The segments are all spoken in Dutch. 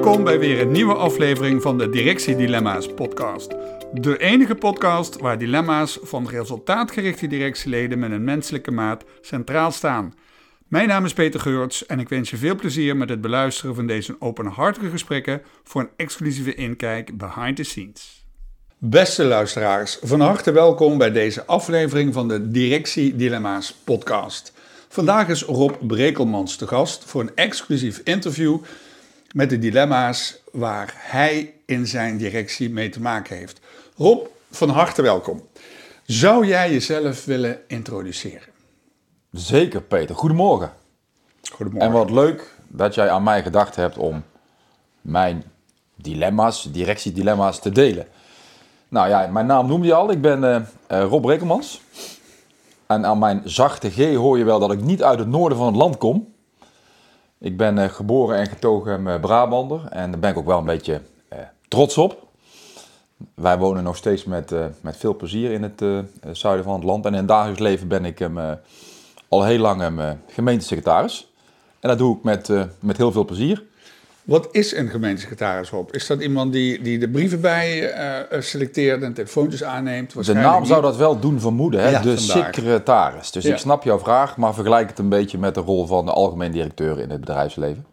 Welkom bij weer een nieuwe aflevering van de Directiedilemma's podcast. De enige podcast waar dilemma's van resultaatgerichte directieleden met een menselijke maat centraal staan. Mijn naam is Peter Geurts en ik wens je veel plezier met het beluisteren van deze openhartige gesprekken voor een exclusieve inkijk behind the scenes. Beste luisteraars, van harte welkom bij deze aflevering van de Directiedilemma's podcast. Vandaag is Rob Brekelmans te gast voor een exclusief interview met de dilemma's waar hij in zijn directie mee te maken heeft. Rob, van harte welkom. Zou jij jezelf willen introduceren? Zeker, Peter. Goedemorgen. Goedemorgen. En wat leuk dat jij aan mij gedacht hebt om mijn dilemma's, directiedilemma's te delen. Nou ja, mijn naam noemde je al. Ik ben Rob Brekelmans. En aan mijn zachte G hoor je wel dat ik niet uit het noorden van het land kom. Ik ben geboren en getogen Brabander en daar ben ik ook wel een beetje trots op. Wij wonen nog steeds met veel plezier in het zuiden van het land. En in het dagelijks leven ben ik al heel lang gemeentesecretaris. En dat doe ik met heel veel plezier. Wat is een gemeentesecretaris, Rob? Is dat iemand die de brieven bij selecteert en telefoontjes aanneemt? De naam zou dat wel doen vermoeden, hè? Ja, de vandaar. secretaris. Dus Ja. ik snap jouw vraag, maar vergelijk het een beetje met de rol van de algemeen directeur in het bedrijfsleven.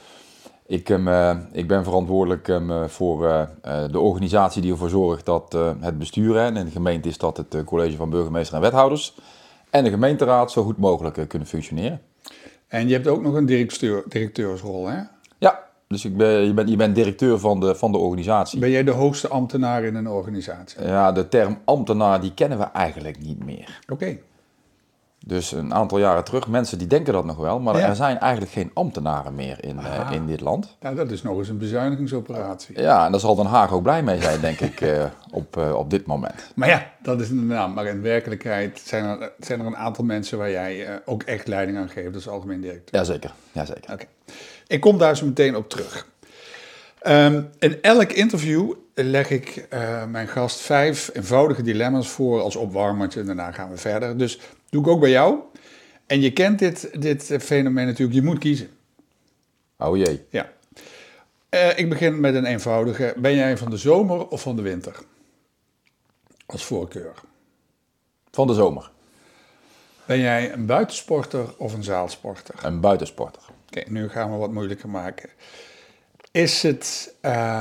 Ik ben verantwoordelijk voor de organisatie die ervoor zorgt dat het bestuur, en in de gemeente is dat het college van burgemeester en wethouders, en de gemeenteraad zo goed mogelijk kunnen functioneren. En je hebt ook nog een directeursrol, hè? Ja, dus je bent directeur van de organisatie. Ben jij de hoogste ambtenaar in een organisatie? Ja, de term ambtenaar die kennen we eigenlijk niet meer. Oké. Dus een aantal jaren terug, mensen die denken dat nog wel, maar Ja. er zijn eigenlijk geen ambtenaren meer in dit land. Nou, dat is nog eens een bezuinigingsoperatie. Ja, en daar zal Den Haag ook blij mee zijn, denk ik, op dit moment. Maar ja, dat is een naam. Maar in werkelijkheid zijn er een aantal mensen waar jij ook echt leiding aan geeft als algemeen directeur. Jazeker. Oké. Ik kom daar zo meteen op terug. In elk interview leg ik mijn gast 5 eenvoudige dilemma's voor als opwarmertje. En daarna gaan we verder. Dus doe ik ook bij jou. En je kent dit fenomeen natuurlijk. Je moet kiezen. Oh jee. Ja. Ik begin met een eenvoudige. Ben jij van de zomer of van de winter? Als voorkeur. Van de zomer. Ben jij een buitensporter of een zaalsporter? Een buitensporter. Oké, nu gaan we wat moeilijker maken. Is het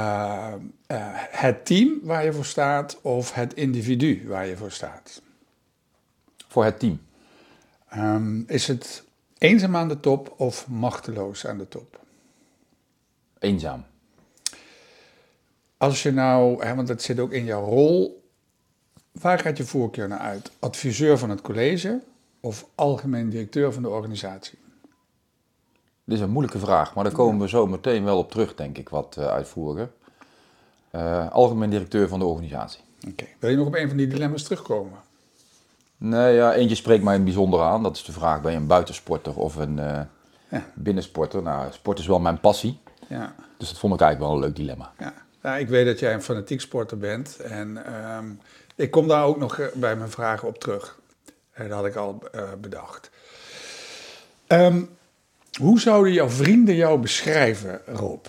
het team waar je voor staat of het individu waar je voor staat? Voor het team. Is het eenzaam aan de top of machteloos aan de top? Eenzaam. Als je nou, want dat zit ook in jouw rol, waar gaat je voorkeur naar uit? Adviseur van het college of algemeen directeur van de organisatie? Dit is een moeilijke vraag, maar daar komen we zo meteen wel op terug, denk ik, wat uitvoeriger. Algemeen directeur van de organisatie. Oké. Wil je nog op een van die dilemma's terugkomen? Nee, ja, eentje spreekt mij in het bijzonder aan. Dat is de vraag, ben je een buitensporter of een binnensporter? Nou, sport is wel mijn passie. Ja. Dus dat vond ik eigenlijk wel een leuk dilemma. Ja. Nou, ik weet dat jij een fanatiek sporter bent en ik kom daar ook nog bij mijn vragen op terug. Dat had ik al bedacht. Hoe zouden jouw vrienden jou beschrijven, Rob?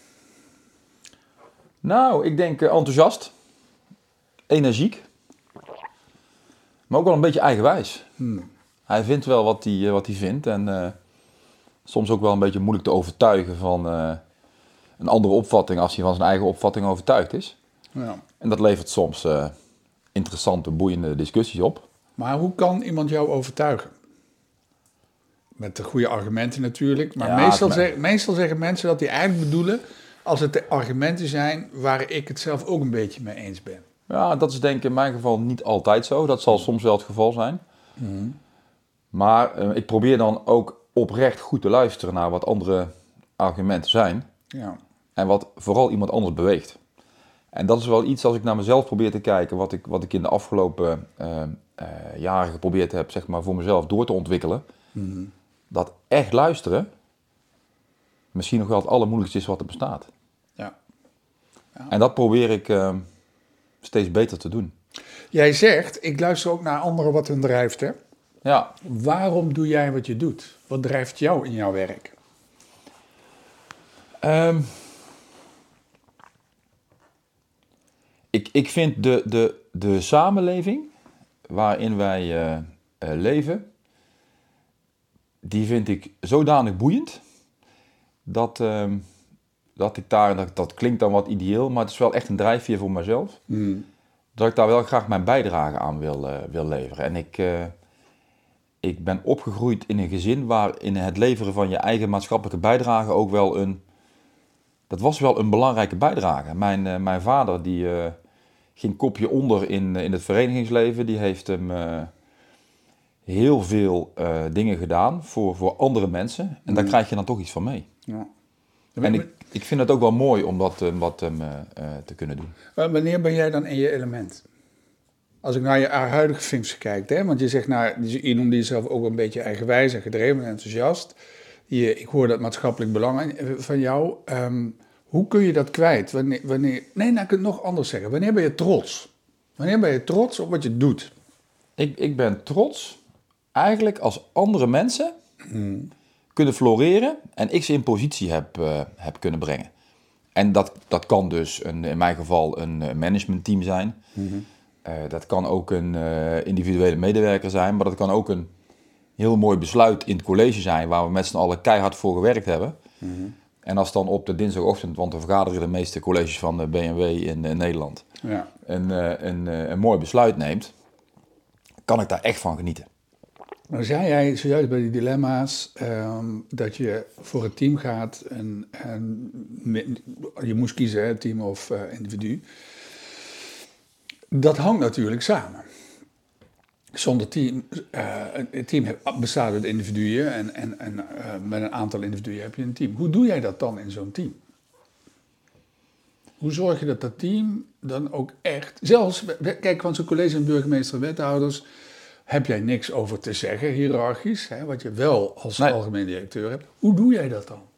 Nou, ik denk enthousiast, energiek, maar ook wel een beetje eigenwijs. Hij vindt wel wat hij vindt en soms ook wel een beetje moeilijk te overtuigen van een andere opvatting als hij van zijn eigen opvatting overtuigd is. Ja. En dat levert soms interessante, boeiende discussies op. Maar hoe kan iemand jou overtuigen? Met de goede argumenten natuurlijk, maar Ja, meestal zeggen mensen dat die eigenlijk bedoelen als het de argumenten zijn waar ik het zelf ook een beetje mee eens ben. Ja, dat is denk ik in mijn geval niet altijd zo. Dat zal soms wel het geval zijn. Maar ik probeer dan ook oprecht goed te luisteren naar wat andere argumenten zijn. Ja. En wat vooral iemand anders beweegt. En dat is wel iets als ik naar mezelf probeer te kijken, wat ik in de afgelopen jaren geprobeerd heb, zeg maar, voor mezelf door te ontwikkelen. Dat echt luisteren misschien nog wel het allermoeilijkste is wat er bestaat. Ja. En dat probeer ik steeds beter te doen. Jij zegt, ik luister ook naar anderen wat hun drijft, hè? Ja, Waarom doe jij wat je doet? Wat drijft jou in jouw werk? Ik vind de samenleving waarin wij leven, die vind ik zodanig boeiend dat ik daar, dat klinkt dan wat ideeel, maar het is wel echt een drijfveer voor mezelf. Dat ik daar wel graag mijn bijdrage aan wil leveren. En ik ben opgegroeid in een gezin waarin het leveren van je eigen maatschappelijke bijdrage ook wel dat was wel een belangrijke bijdrage. Mijn vader die ging kopje onder in het verenigingsleven. Die heeft hem heel veel dingen gedaan voor andere mensen. En daar krijg je dan toch iets van mee. Ja. En ik vind het ook wel mooi om dat te kunnen doen. Wanneer ben jij dan in je element? Als ik naar je huidige films kijk, hè? Want je zegt, je noemde jezelf ook een beetje eigenwijs en gedreven en enthousiast. Ik hoor dat maatschappelijk belang van jou. Hoe kun je dat kwijt? Nee, ik kan het nog anders zeggen. Wanneer ben je trots? Wanneer ben je trots op wat je doet? Ik ben trots eigenlijk als andere mensen kunnen floreren en ik ze in positie heb kunnen brengen. En dat kan dus in mijn geval een managementteam zijn. Dat kan ook een individuele medewerker zijn, maar dat kan ook een heel mooi besluit in het college zijn waar we met z'n allen keihard voor gewerkt hebben. En als dan op de dinsdagochtend, want we vergaderen de meeste colleges van de BMW in Nederland, een mooi besluit neemt, kan ik daar echt van genieten. Nou zei jij zojuist bij die dilemma's dat je voor het team gaat en je moest kiezen, hè, team of individu. Dat hangt natuurlijk samen. Zonder team, een team bestaat uit individuen en met een aantal individuen heb je een team. Hoe doe jij dat dan in zo'n team? Hoe zorg je dat team dan ook echt, zelfs, kijk, van zo'n college van burgemeester en wethouders heb jij niks over te zeggen, hiërarchisch, hè, wat je wel als algemeen directeur hebt. Hoe doe jij dat dan?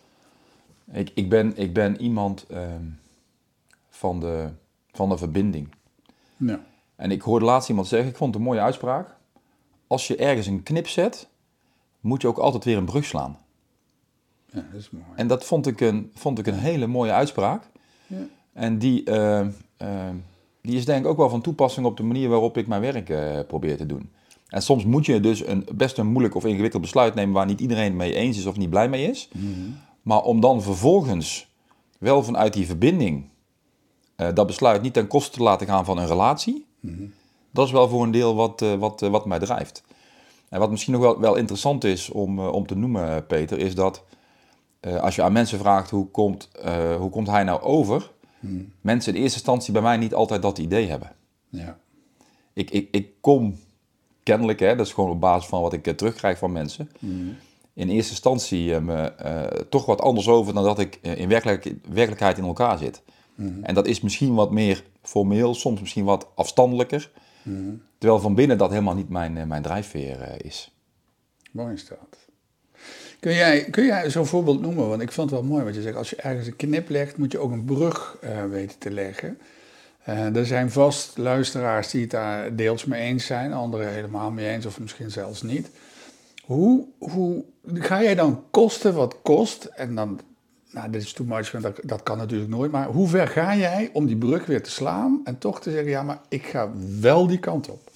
Ik ben iemand van de verbinding. Ja. En ik hoorde laatst iemand zeggen, ik vond het een mooie uitspraak. Als je ergens een knip zet, moet je ook altijd weer een brug slaan. Ja, dat is mooi. En dat vond ik een hele mooie uitspraak. Ja. En die is denk ik ook wel van toepassing op de manier waarop ik mijn werk probeer te doen. En soms moet je dus best een moeilijk of ingewikkeld besluit nemen waar niet iedereen het mee eens is of niet blij mee is. Maar om dan vervolgens wel vanuit die verbinding dat besluit niet ten koste te laten gaan van een relatie, dat is wel voor een deel wat mij drijft. En wat misschien nog wel interessant is om te noemen, Peter, is dat als je aan mensen vraagt hoe komt hij nou over, mensen in eerste instantie bij mij niet altijd dat idee hebben. Ja. Ik kom kennelijk, hè, dat is gewoon op basis van wat ik terugkrijg van mensen, in eerste instantie toch wat anders over dan dat ik in werkelijkheid in elkaar zit. En dat is misschien wat meer formeel, soms misschien wat afstandelijker. Terwijl van binnen dat helemaal niet mijn drijfveer is. Mooi is dat. Kun jij zo'n voorbeeld noemen? Want ik vond het wel mooi wat je zegt. Als je ergens een knip legt, moet je ook een brug weten te leggen. Er zijn vast luisteraars die het daar deels mee eens zijn, anderen helemaal mee eens of misschien zelfs niet. Hoe ga jij dan kosten wat kost? En dan, dit is too much, dat kan natuurlijk nooit. Maar hoe ver ga jij om die brug weer te slaan en toch te zeggen, ja, maar ik ga wel die kant op?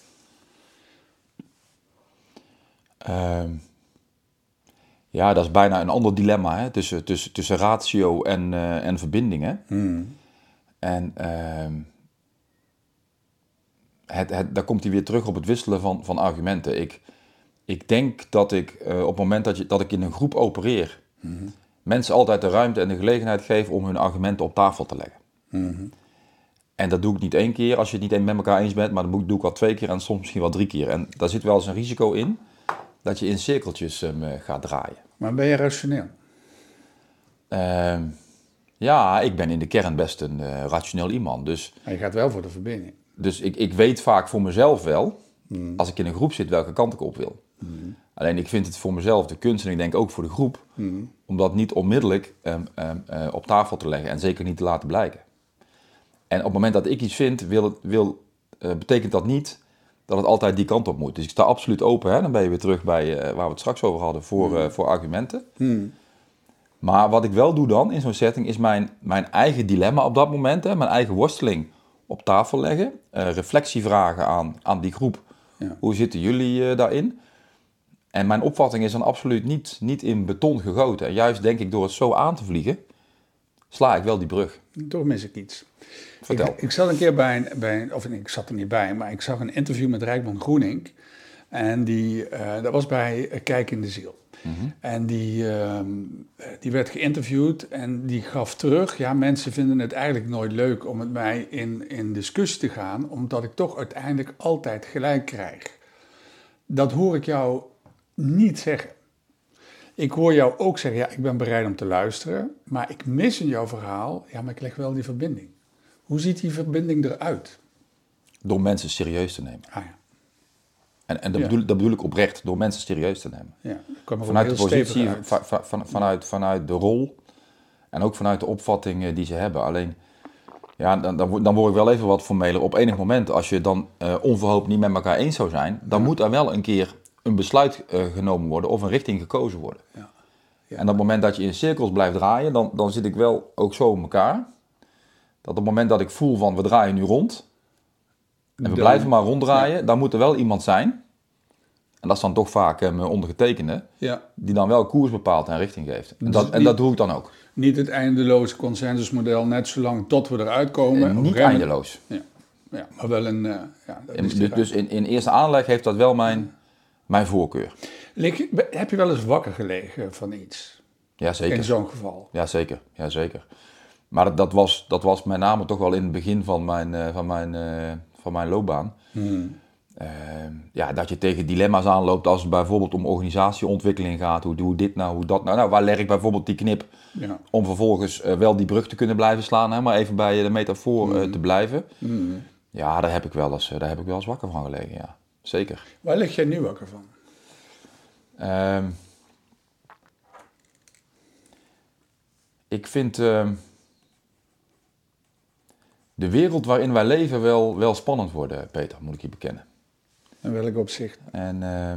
Ja, dat is bijna een ander dilemma, hè? Tussen ratio en verbinding. Hè? En daar komt hij weer terug op het wisselen van argumenten. Ik denk dat ik op het moment dat ik in een groep opereer, mensen altijd de ruimte en de gelegenheid geef om hun argumenten op tafel te leggen. En dat doe ik niet 1 keer als je het niet met elkaar eens bent, maar dat doe ik wel 2 keer en soms misschien wel 3 keer. En daar zit wel eens een risico in dat je in cirkeltjes gaat draaien. Maar ben je rationeel? Ja, ik ben in de kern best een rationeel iemand. Dus, maar je gaat wel voor de verbinding. Dus ik weet vaak voor mezelf wel, als ik in een groep zit, welke kant ik op wil. Alleen ik vind het voor mezelf de kunst, en ik denk ook voor de groep, om dat niet onmiddellijk op tafel te leggen en zeker niet te laten blijken. En op het moment dat ik iets vind, betekent dat niet dat het altijd die kant op moet. Dus ik sta absoluut open, hè? Dan ben je weer terug bij waar we het straks over hadden, voor argumenten. Maar wat ik wel doe dan in zo'n setting, is mijn eigen dilemma op dat moment, hè? Mijn eigen worsteling op tafel leggen. Reflectievragen aan die groep. Ja. Hoe zitten jullie daarin? En mijn opvatting is dan absoluut niet in beton gegoten. En juist denk ik door het zo aan te vliegen, sla ik wel die brug. Toch mis ik iets. Vertel. Ik zat een keer ik zat er niet bij, maar ik zag een interview met Rijkman Groenink. En dat was bij Kijk in de Ziel. Mm-hmm. En die werd geïnterviewd en die gaf terug, ja, mensen vinden het eigenlijk nooit leuk om met mij in discussie te gaan, omdat ik toch uiteindelijk altijd gelijk krijg. Dat hoor ik jou niet zeggen. Ik hoor jou ook zeggen, ja, ik ben bereid om te luisteren, maar ik mis in jouw verhaal, ja, maar ik leg wel die verbinding. Hoe ziet die verbinding eruit? Door mensen serieus te nemen. Ah ja. En dat bedoel ik oprecht, door mensen serieus te nemen. Ja, kwam er Vanuit de heel stevig positie, vanuit de rol en ook vanuit de opvatting die ze hebben. Alleen, ja, dan word ik wel even wat formeler. Op enig moment, als je dan onverhoopt niet met elkaar eens zou zijn, dan moet er wel een keer een besluit genomen worden of een richting gekozen worden. Ja. Ja. En op het moment dat je in cirkels blijft draaien, dan zit ik wel ook zo in elkaar. Dat op het moment dat ik voel van we draaien nu rond en we blijven maar ronddraaien, dan moet er wel iemand zijn. En dat is dan toch vaak mijn ondergetekende, die dan wel koers bepaalt en richting geeft. En dat doe ik dan ook. Niet het eindeloze consensusmodel, net zolang tot we eruit komen. Niet eindeloos. Ja, maar wel een... dus in eerste aanleg heeft dat wel mijn voorkeur. Heb je wel eens wakker gelegen van iets? Ja, zeker. In zo'n geval? Ja, zeker. Maar dat was met name toch wel in het begin van mijn loopbaan. Dat je tegen dilemma's aanloopt als het bijvoorbeeld om organisatieontwikkeling gaat. Hoe doe dit nou, hoe dat nou? Nou, waar leg ik bijvoorbeeld die knip om vervolgens wel die brug te kunnen blijven slaan, hè, maar even bij de metafoor te blijven. Ja, daar heb ik wel eens wakker van gelegen, ja. Zeker. Waar lig jij nu wakker van? Ik vind de wereld waarin wij leven wel spannend worden, Peter, moet ik je bekennen. In welk opzicht? En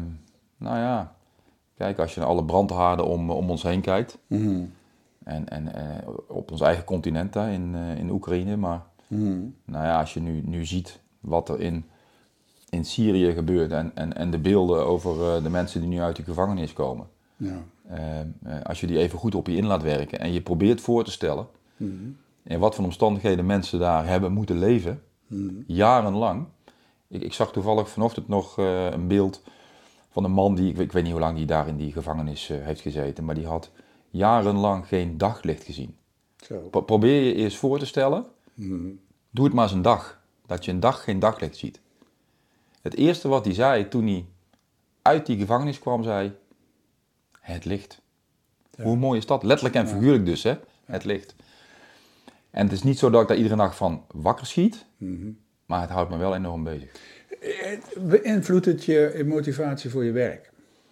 kijk, als je naar alle brandhaarden om ons heen kijkt. En op ons eigen continent in Oekraïne. Maar als je nu ziet wat er in Syrië gebeurt en de beelden over de mensen die nu uit de gevangenis komen. Ja. Als je die even goed op je in laat werken en je probeert voor te stellen in wat voor omstandigheden mensen daar hebben moeten leven, jarenlang. Ik zag toevallig vanochtend nog een beeld van een man die, ik weet niet hoe lang die daar in die gevangenis heeft gezeten, maar die had jarenlang geen daglicht gezien. Probeer je eerst voor te stellen, doe het maar eens een dag, dat je een dag geen daglicht ziet. Het eerste wat hij zei toen hij uit die gevangenis kwam, zei, het licht. Ja. Hoe mooi is dat? Letterlijk en figuurlijk dus, hè? Het licht. En het is niet zo dat ik daar iedere nacht van wakker schiet, maar het houdt me wel enorm bezig. Beïnvloedt het je motivatie voor je werk?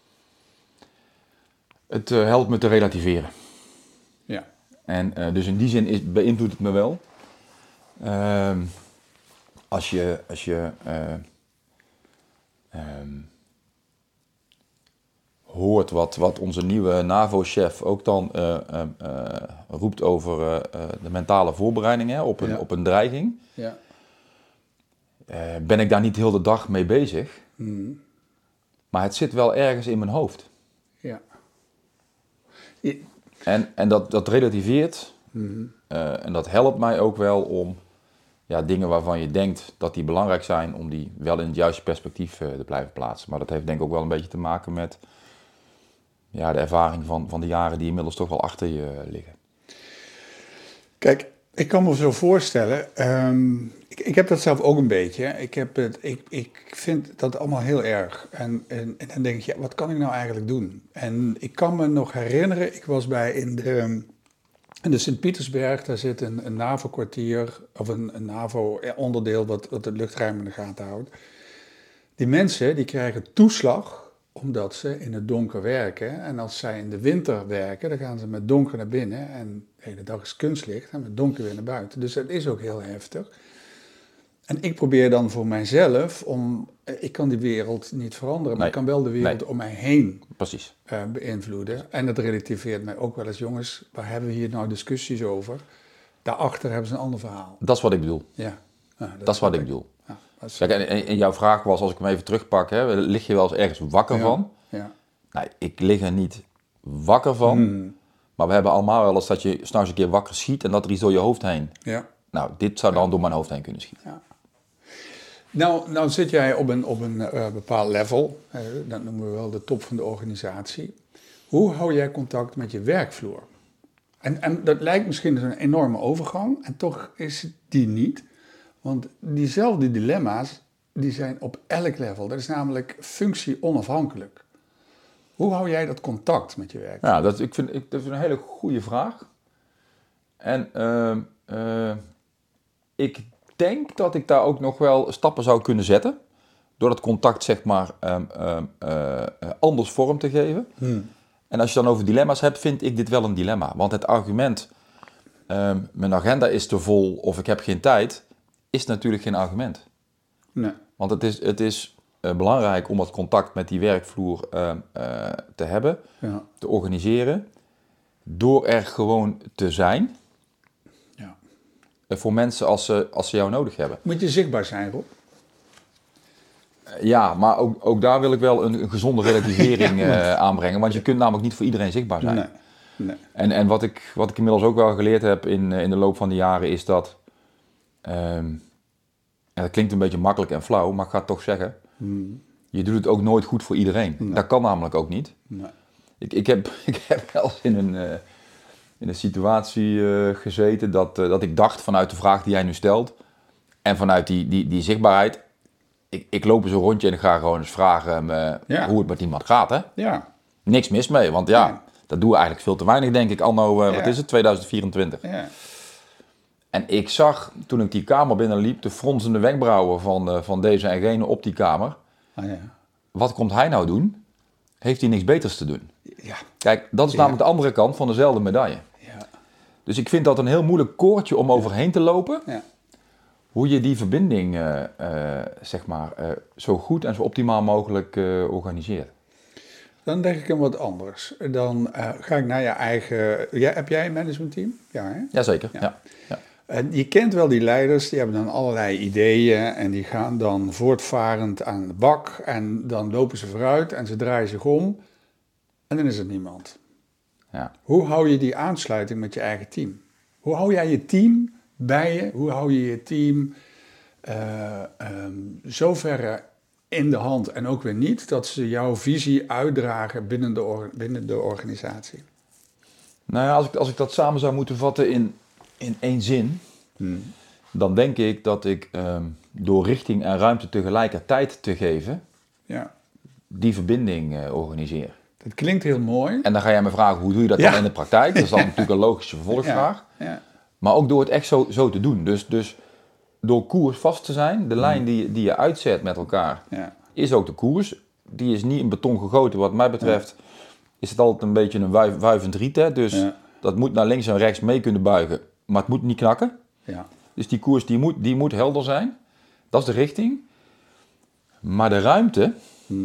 Het helpt me te relativeren. Ja. En dus in die zin beïnvloedt het me wel. Als je hoort wat onze nieuwe NAVO-chef ook dan roept over de mentale voorbereiding, hè, op een dreiging. Ja. Ben ik daar niet heel de dag mee bezig. Maar het zit wel ergens in mijn hoofd. Ja. En dat relativeert. En dat helpt mij ook wel om dingen waarvan je denkt dat die belangrijk zijn, om die wel in het juiste perspectief te blijven plaatsen. Maar dat heeft denk ik ook wel een beetje te maken met de ervaring van de jaren die inmiddels toch wel achter je liggen. Kijk, ik kan me zo voorstellen, ik heb dat zelf ook een beetje. Ik vind dat allemaal heel erg. En dan denk je, wat kan ik nou eigenlijk doen? En ik kan me nog herinneren, ik was in de Sint-Pietersberg, daar zit een NAVO-kwartier, of een NAVO-onderdeel wat het luchtruim in de gaten houdt. Die mensen die krijgen toeslag omdat ze in het donker werken. En als zij in de winter werken, dan gaan ze met donker naar binnen. En de hele dag is kunstlicht en met donker weer naar buiten. Dus dat is ook heel heftig. En ik probeer dan voor mijzelf ik kan die wereld niet veranderen, maar ik kan wel de wereld om mij heen beïnvloeden. En dat relativeert mij ook wel eens, jongens, waar hebben we hier nou discussies over? Daarachter hebben ze een ander verhaal. Dat is wat ik bedoel. Ja. Dat is wat ik bedoel. Ja, Kijk, en jouw vraag was, als ik hem even terugpak, hè, lig je wel eens ergens wakker van? Ja. Nee, ik lig er niet wakker van. Maar we hebben allemaal wel eens dat je 's nachts een keer wakker schiet en dat er iets door je hoofd heen. Ja. Nou, dit zou dan door mijn hoofd heen kunnen schieten. Ja. Nou zit jij op een bepaald level, dat noemen we wel de top van de organisatie. Hoe hou jij contact met je werkvloer? En dat lijkt misschien een enorme overgang, en toch is het die niet. Want diezelfde dilemma's, die zijn op elk level. Dat is namelijk functie onafhankelijk. Hoe hou jij dat contact met je werkvloer? Ja, dat is een hele goede vraag. En ik denk dat ik daar ook nog wel stappen zou kunnen zetten. Door dat contact, zeg maar, anders vorm te geven. En als je dan over dilemma's hebt, vind ik dit wel een dilemma. Want het argument, mijn agenda is te vol of ik heb geen tijd, is natuurlijk geen argument. Nee. Want het is belangrijk om dat contact met die werkvloer te hebben, te organiseren. Door er gewoon te zijn. Ja. Voor mensen als ze jou nodig hebben. Moet je zichtbaar zijn, Rob? Ja, maar ook daar wil ik wel een gezonde relativering aanbrengen. Want je kunt namelijk niet voor iedereen zichtbaar zijn. Nee. En wat ik inmiddels ook wel geleerd heb in de loop van de jaren is dat... en dat klinkt een beetje makkelijk en flauw, maar ik ga het toch zeggen. Je doet het ook nooit goed voor iedereen. Nee. Dat kan namelijk ook niet. Nee. Ik heb wel eens in een situatie gezeten dat ik dacht vanuit de vraag die jij nu stelt... en vanuit die zichtbaarheid... Ik loop eens een rondje en ik ga gewoon eens vragen hoe het met iemand gaat. Hè? Ja. Niks mis mee, want dat doen we eigenlijk veel te weinig, denk ik. Anno, wat is het, 2024. Ja. En ik zag, toen ik die kamer binnenliep, de fronsende wenkbrauwen van deze en gene op die kamer. Wat komt hij nou doen? Heeft hij niks beters te doen? Ja. Kijk, dat is namelijk de andere kant van dezelfde medaille. Ja. Dus ik vind dat een heel moeilijk koordje om overheen te lopen. Ja. Hoe je die verbinding zeg maar, zo goed en zo optimaal mogelijk organiseert. Dan denk ik hem wat anders. Dan ga ik naar je eigen... heb jij een managementteam? Ja, hè? Jazeker, ja. En je kent wel die leiders, die hebben dan allerlei ideeën en die gaan dan voortvarend aan de bak en dan lopen ze vooruit en ze draaien zich om en dan is er niemand. Ja. Hoe hou je die aansluiting met je eigen team? Hoe hou jij je team bij je? Hoe hou je je team zoverre in de hand en ook weer niet, dat ze jouw visie uitdragen binnen de organisatie? Nou ja, als ik dat samen zou moeten vatten in één zin, dan denk ik dat ik door richting en ruimte tegelijkertijd te geven, die verbinding organiseer. Dat klinkt heel mooi. En dan ga jij me vragen, hoe doe je dat dan in de praktijk? Dat is dan natuurlijk een logische vervolgvraag. Ja. Maar ook door het echt zo te doen. Dus door koers vast te zijn, de lijn die je uitzet met elkaar, is ook de koers. Die is niet in beton gegoten. Wat mij betreft is het altijd een beetje een wuivend riet. Hè? Dus dat moet naar links en rechts mee kunnen buigen, maar het moet niet knakken. Ja. Dus die koers die moet helder zijn. Dat is de richting. Maar de ruimte,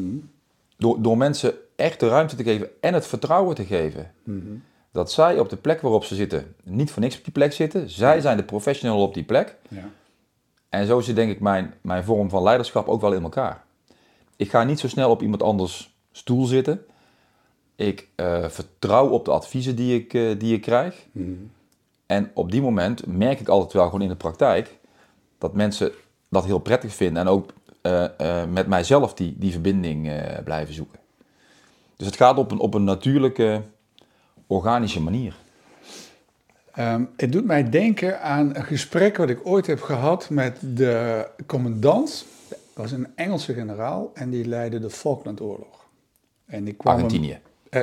door mensen echt de ruimte te geven en het vertrouwen te geven, dat zij op de plek waarop ze zitten niet voor niks op die plek zitten. Zij zijn de professional op die plek. Ja. En zo zit denk ik mijn vorm van leiderschap ook wel in elkaar. Ik ga niet zo snel op iemand anders stoel zitten. Ik vertrouw op de adviezen die ik krijg. En op die moment merk ik altijd wel gewoon in de praktijk dat mensen dat heel prettig vinden en ook met mijzelf die verbinding blijven zoeken. Dus het gaat op een natuurlijke, organische manier. Het doet mij denken aan een gesprek wat ik ooit heb gehad met de commandant. Dat was een Engelse generaal en die leidde de Falklandoorlog. En die kwam Argentinië.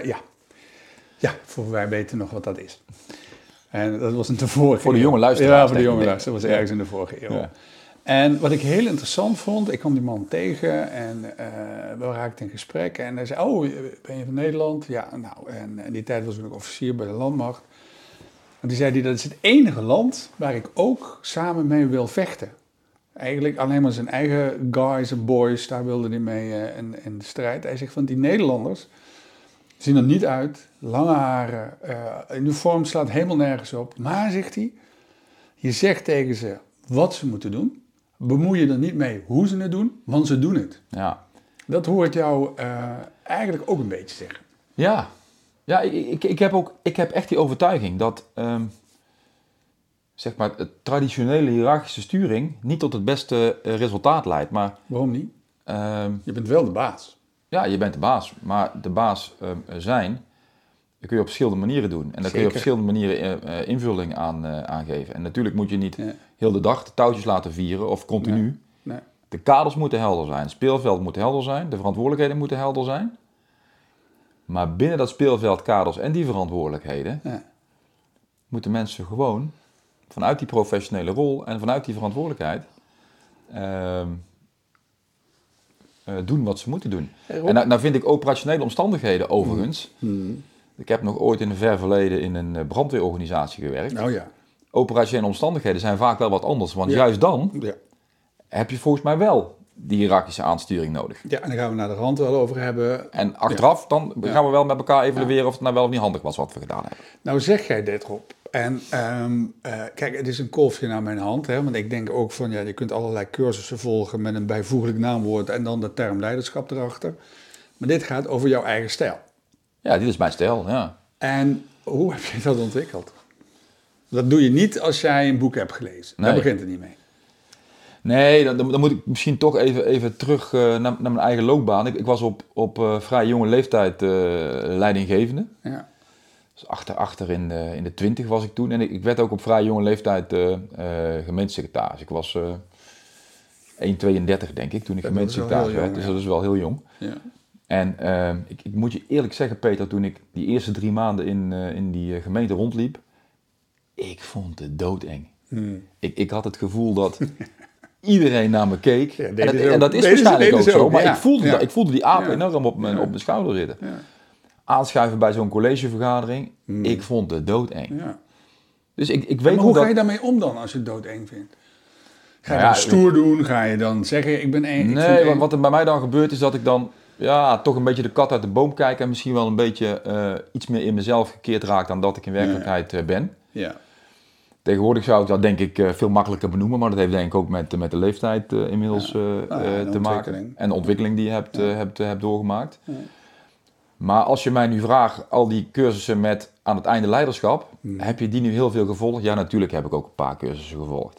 Ja, voor wij weten nog wat dat is. En dat was in de vorige Voor de jonge luisteraars. Ja, voor de jonge luisteraars. Dat was ergens in de vorige eeuw. Ja. En wat ik heel interessant vond, ik kwam die man tegen en we raakten in gesprek. En hij zei, ben je van Nederland? Ja, nou, en in die tijd was ik ook officier bij de landmacht. En toen zei hij, dat is het enige land waar ik ook samen mee wil vechten. Eigenlijk alleen maar zijn eigen guys en boys, daar wilde hij mee in de strijd. Hij zegt, want die Nederlanders zien er niet uit, lange haren, uniform slaat helemaal nergens op. Maar, zegt hij, je zegt tegen ze wat ze moeten doen. bemoei je er niet mee hoe ze het doen, want ze doen het. Ja. Dat hoor ik jou eigenlijk ook een beetje zeggen. Ja, ik heb echt die overtuiging dat zeg maar, het traditionele hiërarchische sturing niet tot het beste resultaat leidt. Maar, waarom niet? Je bent wel de baas. Ja, je bent de baas. Maar de baas zijn, dat kun je op verschillende manieren doen. En daar kun je op verschillende manieren invulling aan geven. En natuurlijk moet je niet heel de dag de touwtjes laten vieren of continu. Nee. De kaders moeten helder zijn, het speelveld moet helder zijn, de verantwoordelijkheden moeten helder zijn. Maar binnen dat speelveld, kaders en die verantwoordelijkheden moeten mensen gewoon vanuit die professionele rol en vanuit die verantwoordelijkheid doen wat ze moeten doen. En nou vind ik operationele omstandigheden overigens. Ik heb nog ooit in een ver verleden in een brandweerorganisatie gewerkt. Oh ja. Operationele omstandigheden zijn vaak wel wat anders, want juist dan heb je volgens mij wel die hiërarchische aansturing nodig. Ja, en daar gaan we naar de rand wel over hebben. En achteraf dan gaan we wel met elkaar evalueren of het nou wel of niet handig was wat we gedaan hebben. Nou zeg jij dit, Rob. En kijk, het is een kolfje naar mijn hand. Hè, want ik denk ook van, je kunt allerlei cursussen volgen met een bijvoeglijk naamwoord en dan de term leiderschap erachter. Maar dit gaat over jouw eigen stijl. Ja, dit is mijn stijl, ja. En hoe heb je dat ontwikkeld? Dat doe je niet als jij een boek hebt gelezen. Nee. Daar begint het niet mee. Nee, dan moet ik misschien toch even terug naar mijn eigen loopbaan. Ik was op vrij jonge leeftijd leidinggevende. Ja. Dus achter in de 20 was ik toen. En ik werd ook op vrij jonge leeftijd gemeentesecretaris. Ik was 1,32 denk ik toen ik gemeentesecretaris werd. Dus dat is wel heel jong. Ja. En ik moet je eerlijk zeggen, Peter, toen ik die eerste 3 maanden in die gemeente rondliep, ik vond het doodeng. Ik had het gevoel dat iedereen naar me keek. Ja, en dat is waarschijnlijk ook zo. Maar ik voelde die aap enorm op mijn schouder zitten. Ja. Aanschuiven bij zo'n collegevergadering, ik vond het doodeng. Ja. Dus ik weet maar hoe ga je daarmee om dan als je het doodeng vindt? Ga je dan stoer doen? Ga je dan zeggen, ik ben eng? Nee, wat er bij mij dan gebeurt is dat ik dan toch een beetje de kat uit de boom kijk en misschien wel een beetje iets meer in mezelf gekeerd raak dan dat ik in werkelijkheid ben. Ja. Tegenwoordig zou ik dat denk ik veel makkelijker benoemen, maar dat heeft denk ik ook met de leeftijd inmiddels te maken. En de ontwikkeling die je hebt doorgemaakt. Ja. Maar als je mij nu vraagt, al die cursussen met aan het einde leiderschap, heb je die nu heel veel gevolgd? Ja, natuurlijk heb ik ook een paar cursussen gevolgd.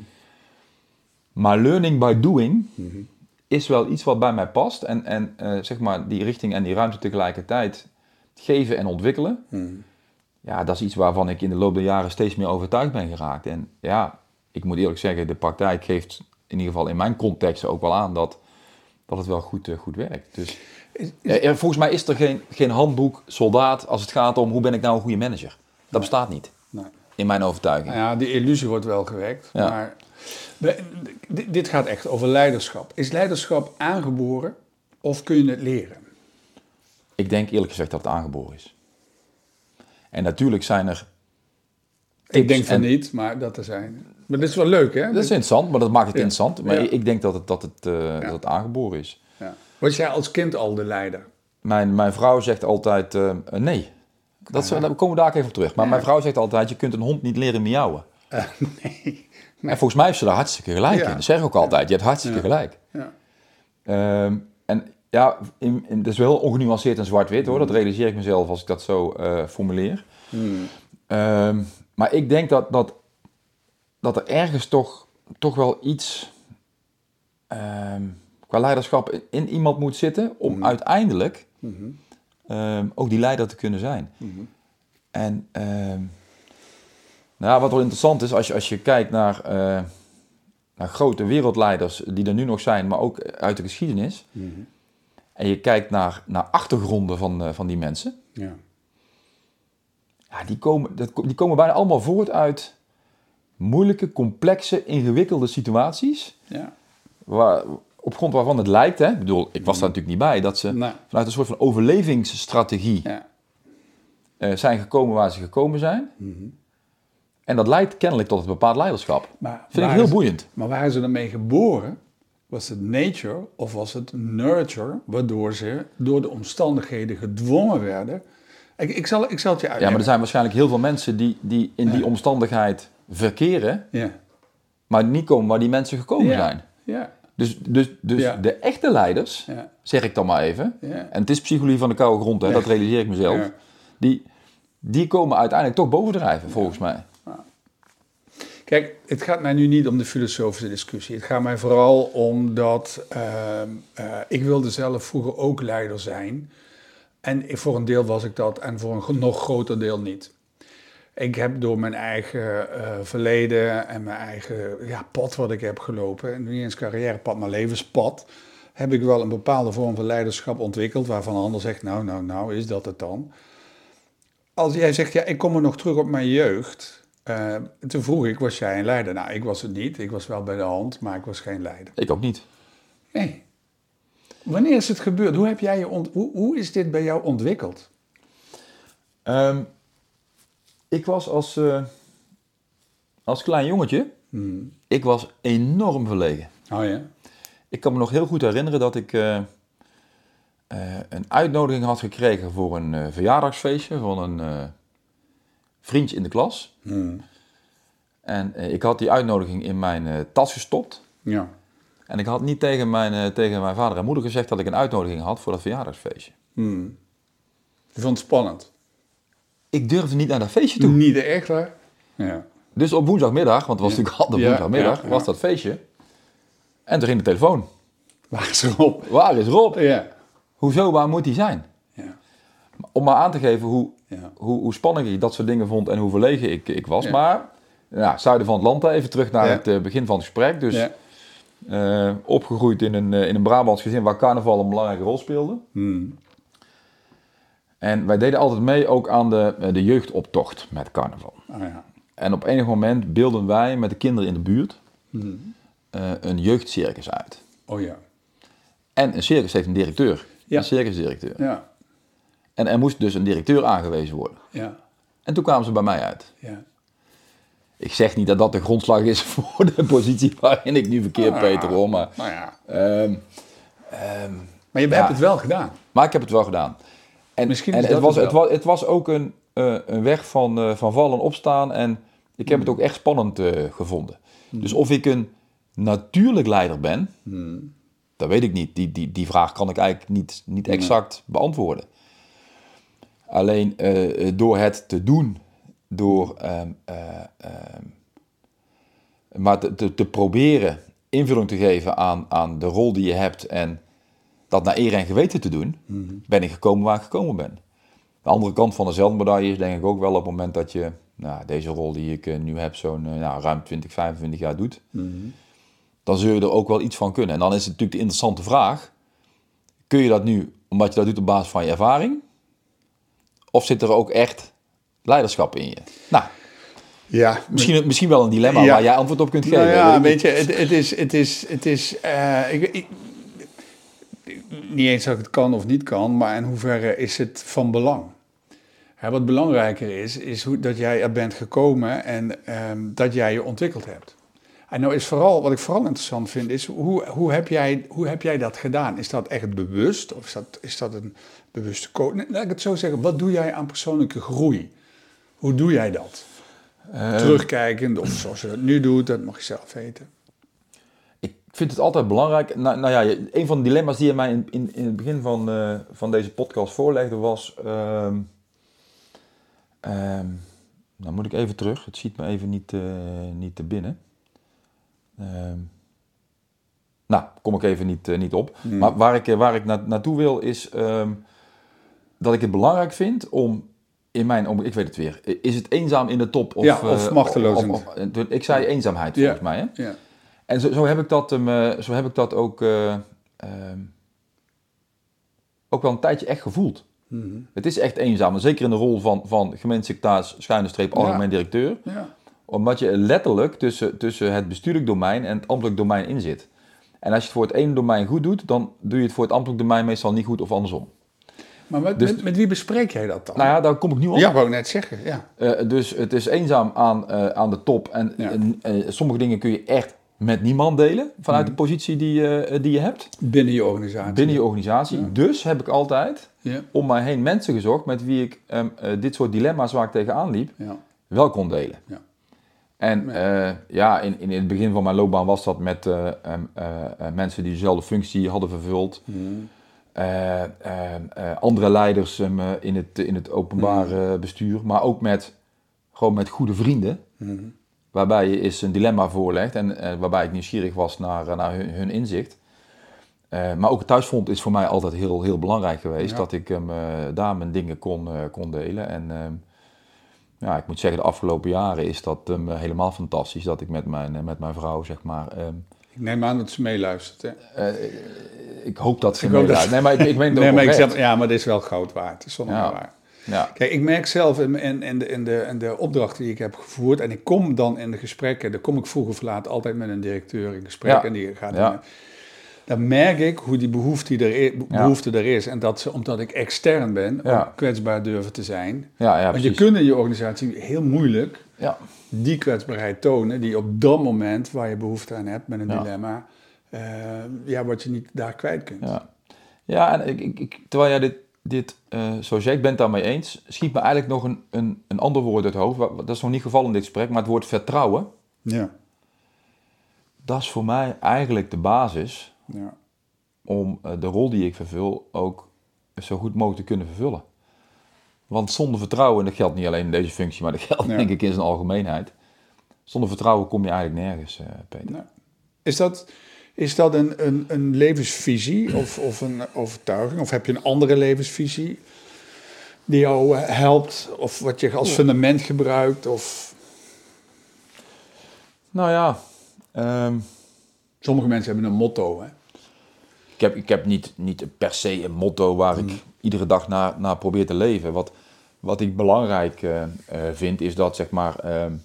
Maar learning by doing is wel iets wat bij mij past. En zeg maar die richting en die ruimte tegelijkertijd geven en ontwikkelen. Ja, dat is iets waarvan ik in de loop der jaren steeds meer overtuigd ben geraakt. En ja, ik moet eerlijk zeggen, de praktijk geeft in ieder geval in mijn context ook wel aan dat het wel goed werkt. Dus volgens mij is er geen handboek soldaat als het gaat om hoe ben ik nou een goede manager. Dat bestaat niet. Nee. In mijn overtuiging. Nou ja, die illusie wordt wel gewekt. Ja. Maar dit gaat echt over leiderschap. Is leiderschap aangeboren of kun je het leren? Ik denk eerlijk gezegd dat het aangeboren is. En natuurlijk zijn er... Ik denk van niet, maar dat er zijn. Maar dat is wel leuk, hè? Dat is interessant, maar dat maakt het interessant. Maar ik denk dat het aangeboren is. Ja. Was jij als kind al de leider? Mijn vrouw zegt altijd nee. Daar komen we daar even op terug. Maar mijn vrouw zegt altijd, je kunt een hond niet leren miauwen. Nee. En volgens mij heeft ze daar hartstikke gelijk in. Dat zeg ik ook altijd, je hebt hartstikke gelijk. Ja. En ja, dat is wel heel ongenuanceerd en zwart-wit hoor. Dat realiseer ik mezelf als ik dat zo formuleer. Maar ik denk dat er ergens toch wel iets qua leiderschap in iemand moet zitten om uiteindelijk ook die leider te kunnen zijn. En wat wel interessant is, als je kijkt naar grote wereldleiders die er nu nog zijn, maar ook uit de geschiedenis. En je kijkt naar achtergronden van die mensen. Ja. Ja, die komen bijna allemaal voort uit moeilijke, complexe, ingewikkelde situaties. Ja. Op grond waarvan het lijkt, hè, ik was daar natuurlijk niet bij, dat ze vanuit een soort van overlevingsstrategie zijn gekomen waar ze gekomen zijn. En dat leidt kennelijk tot een bepaald leiderschap. Vind ik heel boeiend. Maar waren ze ermee geboren? Was het nature of was het nurture, waardoor ze door de omstandigheden gedwongen werden? Ik zal het je uitleggen. Ja, maar er zijn waarschijnlijk heel veel mensen die in die omstandigheid verkeren. Ja. maar niet komen waar die mensen gekomen zijn. Ja. Dus Ja. de echte leiders, zeg ik dan maar even, en het is psychologie van de koude grond, hè, dat realiseer ik mezelf, die komen uiteindelijk toch bovendrijven, volgens mij. Kijk, het gaat mij nu niet om de filosofische discussie. Het gaat mij vooral om dat ik wilde zelf vroeger ook leider zijn. En voor een deel was ik dat en voor een nog groter deel niet. Ik heb door mijn eigen verleden en mijn eigen pad wat ik heb gelopen, en niet eens carrièrepad, maar levenspad, heb ik wel een bepaalde vorm van leiderschap ontwikkeld, waarvan een ander zegt, nou, is dat het dan? Als jij zegt, ik kom er nog terug op mijn jeugd. Toen vroeg ik, was jij een leider? Nou, ik was het niet. Ik was wel bij de hand, maar ik was geen leider. Ik ook niet. Nee. Wanneer is het gebeurd? Hoe is dit bij jou ontwikkeld? Ik was als klein jongetje, ik was enorm verlegen. Oh ja? Ik kan me nog heel goed herinneren dat ik een uitnodiging had gekregen voor een verjaardagsfeestje van een vriendje in de klas. En ik had die uitnodiging in mijn tas gestopt. Ja. En ik had niet tegen mijn vader en moeder gezegd dat ik een uitnodiging had voor dat verjaardagsfeestje. Je vond het spannend? Ik durfde niet naar dat feestje toe. Niet echt, hè? Ja. Dus op woensdagmiddag, want het was natuurlijk altijd woensdagmiddag, was dat feestje. En toen ging de telefoon. Waar is Rob? Waar is Rob? Ja. Hoezo, waar moet hij zijn? Ja. Om maar aan te geven hoe spannend ik dat soort dingen vond en hoe verlegen ik was. Ja. Maar, zuiden van het land, even terug naar het begin van het gesprek. Dus opgegroeid in een Brabants gezin waar carnaval een belangrijke rol speelde. En wij deden altijd mee ook aan de jeugdoptocht met carnaval. Oh, ja. En op enig moment beelden wij met de kinderen in de buurt een jeugdcircus uit. Oh ja. En een circus heeft een directeur. Ja. Een circusdirecteur. Ja. En er moest dus een directeur aangewezen worden. Ja. En toen kwamen ze bij mij uit. Ja. Ik zeg niet dat dat de grondslag is voor de positie waarin ik nu verkeer, Peter, hoor. Maar, Nou ja. Maar je hebt het wel gedaan. Maar ik heb het wel gedaan. En, Misschien en is dat het was ook een weg van vallen en opstaan. En ik heb het ook echt spannend gevonden. Dus of ik een natuurlijk leider ben, dat weet ik niet. Die vraag kan ik eigenlijk niet exact beantwoorden. Alleen door het te doen, maar te proberen invulling te geven aan de rol die je hebt en dat naar eer en geweten te doen, ben ik gekomen waar ik gekomen ben. De andere kant van dezelfde medaille is denk ik ook wel op het moment dat je deze rol die ik nu heb zo'n ruim 20, 25 jaar doet, dan zul je er ook wel iets van kunnen. En dan is het natuurlijk de interessante vraag, kun je dat nu omdat je dat doet op basis van je ervaring? Of zit er ook echt leiderschap in je? Nou, ja, misschien wel een dilemma waar jij antwoord op kunt geven. Nou ja, weet je, het is niet eens dat ik het kan of niet kan, maar in hoeverre is het van belang? Wat belangrijker is dat jij er bent gekomen en dat jij je ontwikkeld hebt. En nou is vooral, wat ik vooral interessant vind, is hoe heb jij dat gedaan? Is dat echt bewust of is dat een bewuste code? Laat ik het zo zeggen, wat doe jij aan persoonlijke groei? Hoe doe jij dat? Terugkijkend of zoals je het nu doet, dat mag je zelf weten. Ik vind het altijd belangrijk. Een van de dilemma's die je mij in het begin van deze podcast voorlegde was... nou moet ik even terug, het schiet me even niet te binnen. Kom ik even niet op. Maar waar ik naartoe wil is dat ik het belangrijk vind om ik weet het weer, is het eenzaam in de top? Of machteloos? Ik zei eenzaamheid volgens mij. Hè? Ja. En zo heb ik dat ook wel een tijdje echt gevoeld. Het is echt eenzaam, zeker in de rol van gemeentesecretaris, algemeen directeur. Ja. Omdat je letterlijk tussen het bestuurlijk domein en het ambtelijk domein in zit. En als je het voor het ene domein goed doet, dan doe je het voor het ambtelijk domein meestal niet goed of andersom. Maar met wie bespreek jij dat dan? Nou ja, daar kom ik nu op. Ja, wou ik net zeggen. Ja. Dus het is eenzaam aan de top. En sommige dingen kun je echt met niemand delen vanuit de positie die je hebt. Binnen je organisatie. Ja. Dus heb ik altijd om mij heen mensen gezocht met wie ik dit soort dilemma's waar ik tegenaan liep, wel kon delen. Ja. En in het begin van mijn loopbaan was dat met mensen die dezelfde functie hadden vervuld. Andere leiders in het openbaar bestuur. Maar ook gewoon met goede vrienden. Waarbij je eens een dilemma voorlegt. En waarbij ik nieuwsgierig was naar hun inzicht. Maar ook het thuisfront is voor mij altijd heel, heel belangrijk geweest. Dat ik daar mijn dingen kon delen. En ik moet zeggen, de afgelopen jaren is dat helemaal fantastisch. Dat ik met mijn vrouw, zeg maar... ik neem aan dat ze meeluistert, hè? Ik hoop dat ze meeluistert. Nee, maar ik meen het ook oprecht. Maar dit is wel goud waard. Het is zonder waar. Ja. Kijk, ik merk zelf in de opdrachten die ik heb gevoerd... en ik kom dan in de gesprekken... dan kom ik vroeg of laat altijd met een directeur in gesprek... en die gaat... Dan merk ik hoe die behoefte er is. En dat ze, omdat ik extern ben, ook kwetsbaar durven te zijn. Want je kunt in je organisatie heel moeilijk die kwetsbaarheid tonen... die op dat moment waar je behoefte aan hebt met een dilemma... wat je niet daar kwijt kunt. En ik terwijl jij dit zoals jij het bent daarmee eens... schiet me eigenlijk nog een ander woord uit het hoofd. Dat is nog niet gevallen in dit gesprek, maar het woord vertrouwen. Ja. Dat is voor mij eigenlijk de basis... om de rol die ik vervul ook zo goed mogelijk te kunnen vervullen. Want zonder vertrouwen, en dat geldt niet alleen in deze functie, maar dat geldt denk ik in zijn algemeenheid. Zonder vertrouwen kom je eigenlijk nergens, Peter. Nee. Is dat een levensvisie of een overtuiging? Of heb je een andere levensvisie die jou helpt? Of wat je als fundament gebruikt? Of... Sommige mensen hebben een motto, hè? Ik heb niet per se een motto waar ik iedere dag naar probeer te leven. Wat ik belangrijk vind is dat zeg maar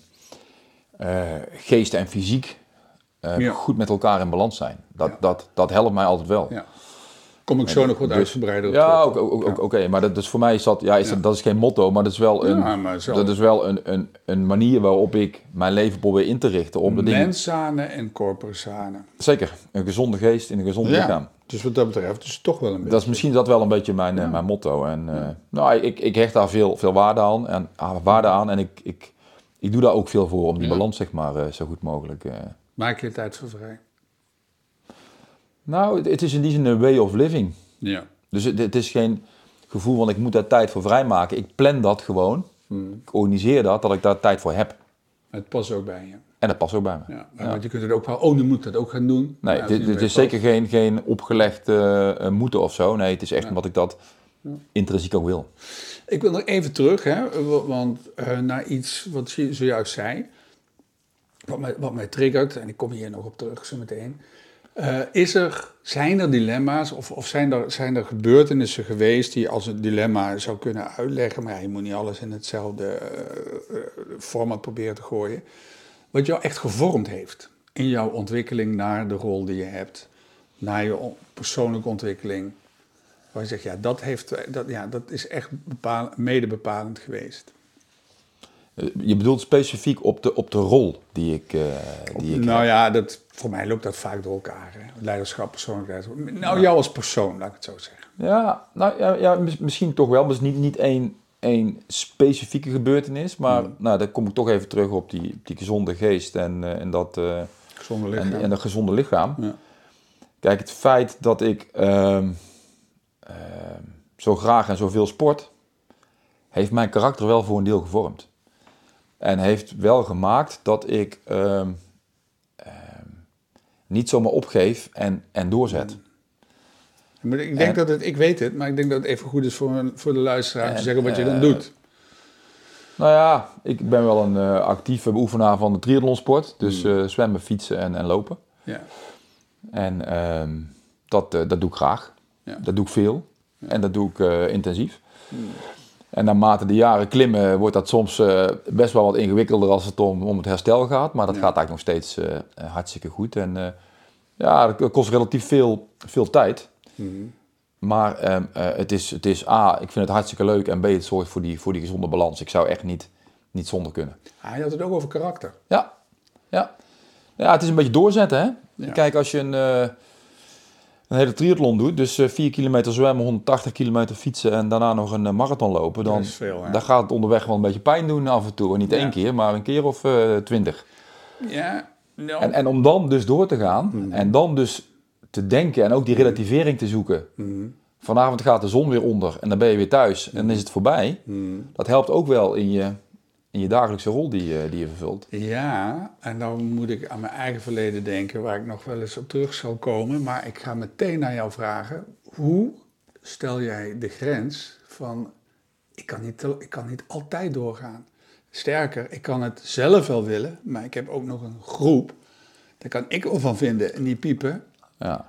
geest en fysiek goed met elkaar in balans zijn. Dat helpt mij altijd wel. Ja. Kom ik zo nog wat uitgebreider op terug. Oké, maar dat is voor mij dat is geen motto, maar dat is wel een manier waarop ik mijn leven probeer in te richten op de dingen. Mensane en corpore sane. Zeker, een gezonde geest in een gezond lichaam. Dus wat dat betreft is het toch wel een beetje... Dat is misschien wel een beetje mijn motto. En ik hecht daar veel waarde aan en ik doe daar ook veel voor om die balans zeg maar zo goed mogelijk... Maak je tijd voor vrij? Nou, het is in die zin een way of living. Ja. Dus het is geen gevoel van ik moet daar tijd voor vrijmaken. Ik plan dat gewoon. Ik organiseer dat ik daar tijd voor heb. Het past ook bij je. En dat past ook bij me. Ja, want je kunt het ook wel, nu moet ik dat ook gaan doen. Nee, het is zeker geen opgelegd moeten of zo. Nee, het is echt omdat ik dat intrinsiek ook wil. Ik wil nog even terug, want naar iets wat je zojuist zei. Wat mij triggert, en ik kom hier nog op terug zo meteen. Zijn er dilemma's of zijn er gebeurtenissen geweest die als een dilemma zou kunnen uitleggen, maar je moet niet alles in hetzelfde format proberen te gooien, wat jou echt gevormd heeft in jouw ontwikkeling naar de rol die je hebt, naar je persoonlijke ontwikkeling, waar je zegt, dat is echt mede bepalend geweest. Je bedoelt specifiek op de rol die ik heb. Voor mij loopt dat vaak door elkaar. Hè? Leiderschap, persoonlijkheid. Jou als persoon, laat ik het zo zeggen. Misschien toch wel. Maar het is niet één specifieke gebeurtenis. Maar dan kom ik toch even terug op die gezonde geest en dat gezonde lichaam. En dat gezonde lichaam. Ja. Kijk, het feit dat ik zo graag en zoveel sport, heeft mijn karakter wel voor een deel gevormd. En heeft wel gemaakt dat ik niet zomaar opgeef en doorzet. Maar ik denk ik weet het, maar ik denk dat het even goed is voor de luisteraar te zeggen wat je dan doet. Ik ben wel een actieve beoefenaar van de triathlonsport. Dus zwemmen, fietsen en lopen. Ja. En dat doe ik graag. Ja. Dat doe ik veel. Ja. En dat doe ik intensief. En naarmate de jaren klimmen wordt dat soms best wel wat ingewikkelder als het om het herstel gaat. Maar dat gaat eigenlijk nog steeds hartstikke goed. En dat kost relatief veel tijd. Mm-hmm. Maar het is A, ik vind het hartstikke leuk. En B, het zorgt voor die gezonde balans. Ik zou echt niet zonder kunnen. Je had het ook over karakter. Ja, het is een beetje doorzetten, hè. Ja. Kijk, als je een hele triathlon doet, dus 4 kilometer zwemmen, 180 kilometer fietsen en daarna nog een marathon lopen, dan gaat het onderweg wel een beetje pijn doen af en toe. En niet 1 keer, maar een keer of 20. Ja. No. En om dan dus door te gaan en dan dus te denken en ook die relativering te zoeken. Vanavond gaat de zon weer onder en dan ben je weer thuis en dan is het voorbij. Dat helpt ook wel in je dagelijkse rol die je vervult. Ja, en dan moet ik aan mijn eigen verleden denken, waar ik nog wel eens op terug zal komen. Maar ik ga meteen naar jou vragen, hoe stel jij de grens van, ik kan niet altijd doorgaan. Sterker, ik kan het zelf wel willen, maar ik heb ook nog een groep. Daar kan ik wel van vinden en niet piepen. Ja.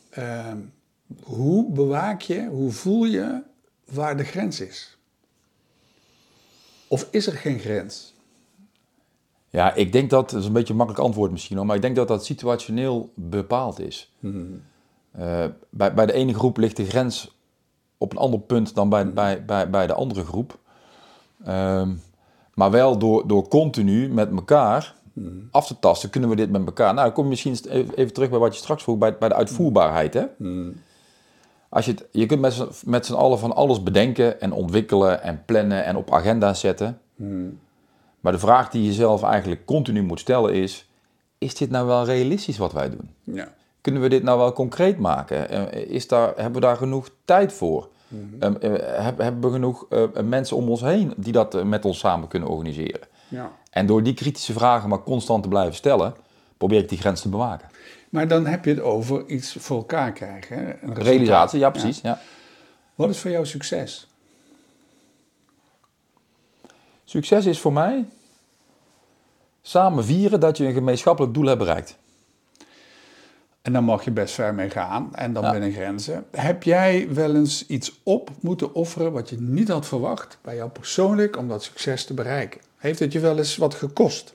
Hoe bewaak je, hoe voel je waar de grens is? Of is er geen grens? Ja, ik denk dat is een beetje een makkelijk antwoord misschien hoor, maar ik denk dat dat situationeel bepaald is. Bij de ene groep ligt de grens op een ander punt dan bij de andere groep. Maar wel door continu met elkaar af te tasten, kunnen we dit met elkaar. Nou, dan kom je misschien even terug bij wat je straks vroeg, bij de uitvoerbaarheid. Hè? Je kunt met z'n allen van alles bedenken en ontwikkelen en plannen en op agenda's zetten. Maar de vraag die je zelf eigenlijk continu moet stellen is dit nou wel realistisch wat wij doen? Ja. Kunnen we dit nou wel concreet maken? Hebben we daar genoeg tijd voor? Hebben we genoeg mensen om ons heen die dat met ons samen kunnen organiseren? Ja. En door die kritische vragen maar constant te blijven stellen, probeer ik die grens te bewaken. Maar dan heb je het over iets voor elkaar krijgen. Hè? Een Realisatie, ja precies. Ja. Wat is voor jou succes? Succes is voor mij samen vieren dat je een gemeenschappelijk doel hebt bereikt. En dan mag je best ver mee gaan en dan binnen grenzen. Heb jij wel eens iets op moeten offeren wat je niet had verwacht bij jou persoonlijk om dat succes te bereiken? Heeft het je wel eens wat gekost?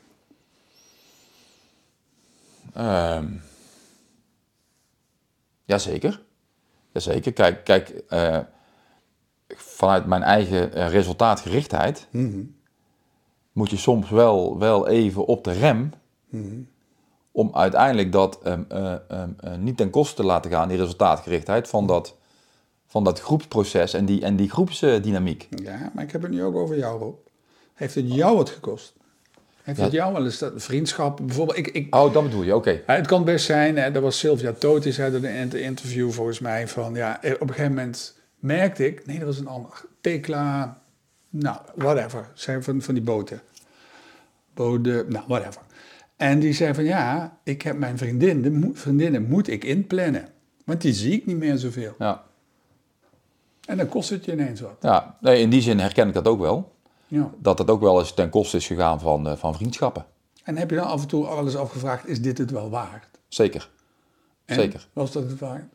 Jazeker. Kijk, vanuit mijn eigen resultaatgerichtheid moet je soms wel even op de rem om uiteindelijk dat niet ten koste te laten gaan, die resultaatgerichtheid van dat groepsproces en die groepsdynamiek. Ja, maar ik heb het nu ook over jou, Rob. Heeft het jou wat gekost? Heeft het jou wel eens vriendschap, bijvoorbeeld... Oh, dat bedoel je, oké. Het kan best zijn, hè, dat was Sylvia Toth, die zei in een interview volgens mij van... Ja, op een gegeven moment merkte ik... Nee, dat was een ander. Tekla, nou, whatever. Zijn van die boten. Nou, whatever. En die zei van ja, ik heb mijn vriendinnen moet ik inplannen. Want die zie ik niet meer zoveel. Ja. En dan kost het je ineens wat. Ja, nee, in die zin herken ik dat ook wel. Ja. Dat het ook wel eens ten koste is gegaan van vriendschappen. En heb je dan af en toe al eens afgevraagd, is dit het wel waard? Zeker. En Zeker. was dat het waard?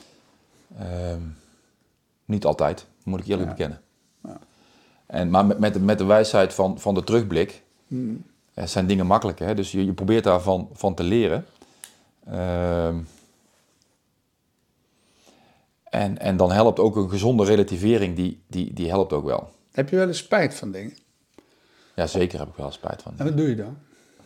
Niet altijd, moet ik eerlijk bekennen. Ja. Maar met de wijsheid van de terugblik zijn dingen makkelijk. Hè? Dus je probeert daarvan te leren. En dan helpt ook een gezonde relativering, die helpt ook wel. Heb je wel eens spijt van dingen? Ja, zeker heb ik wel spijt van. En wat doe je dan?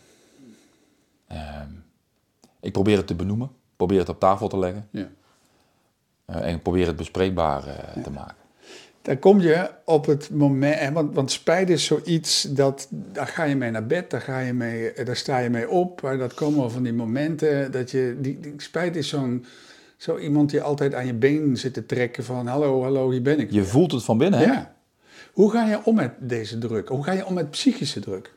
Ik probeer het te benoemen. Probeer het op tafel te leggen. Ja. En ik probeer het bespreekbaar te maken. Daar kom je op het moment, want spijt is zoiets daar ga je mee naar bed, daar sta je mee op. Dat komen wel van die momenten dat je, die spijt is zo iemand die altijd aan je been zit te trekken van hallo, hier ben ik. Je voelt het van binnen, hè? Ja. Hoe ga je om met deze druk? Hoe ga je om met psychische druk?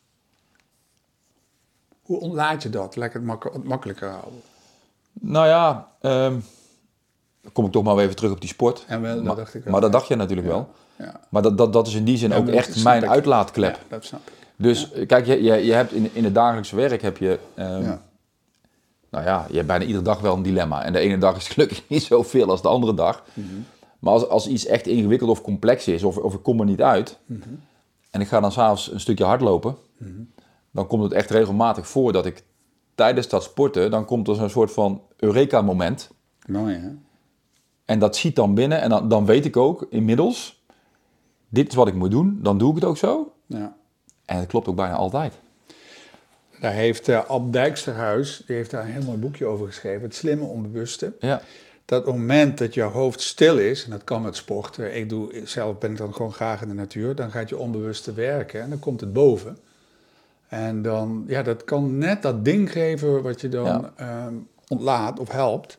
Hoe ontlaat je dat? Lekker het makkelijker houden. Nou ja, dan kom ik toch maar weer even terug op die sport. En wel, dat dacht ik wel. Maar dat dacht je natuurlijk wel. Ja. Maar dat is in die zin ook echt mijn uitlaatklep. Ja, dat snap ik. Dus kijk, je hebt in het dagelijkse werk heb je... Nou ja, je hebt bijna iedere dag wel een dilemma. En de ene dag is gelukkig niet zoveel als de andere dag. Mm-hmm. Maar als iets echt ingewikkeld of complex is, of ik kom er niet uit... Mm-hmm. En ik ga dan s'avonds een stukje hardlopen... Mm-hmm. Dan komt het echt regelmatig voor dat ik tijdens dat sporten... Dan komt er zo'n soort van Eureka-moment. Mooi, hè? En dat schiet dan binnen. En dan weet ik ook inmiddels... Dit is wat ik moet doen. Dan doe ik het ook zo. Ja. En het klopt ook bijna altijd. Daar heeft Ab Dijksterhuis, die heeft daar een heel mooi boekje over geschreven. Het slimme onbewuste. Ja. dat moment dat jouw hoofd stil is, en dat kan met sporten, zelf ben ik dan gewoon graag in de natuur, dan gaat je onbewuste werken en dan komt het boven. En dan, dat kan net dat ding geven wat je dan ontlaat of helpt.